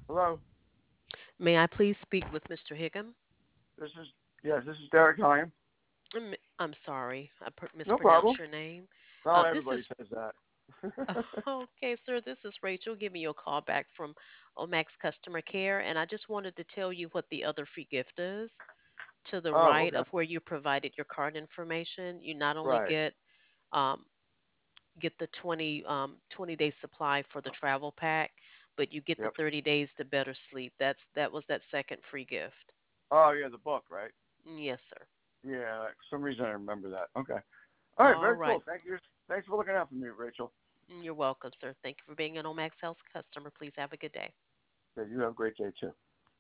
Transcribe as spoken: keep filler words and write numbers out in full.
Hello. May I please speak with Mister Higgum? This is yes. This is Derek Hyam. I'm, I'm sorry, I per- No problem. mispronounced your name. Oh, Uh, this everybody is says that. okay, sir. This is Rachel giving you a call back from Omax Customer Care, and I just wanted to tell you what the other free gift is. To the Oh, right okay. of where you provided your card information, you not only Right. get um, get the twenty um, twenty day supply for the travel pack, but you get the Yep. thirty days to better sleep. That's that was that second free gift. Oh, yeah, the book, right? Yes, sir. Yeah. For some reason I remember that. Okay. All right. All Very right. cool. Thank you. Thanks for looking out for me, Rachel. You're welcome, sir. Thank you for being an Omax Health customer. Please have a good day. Yeah, you have a great day too.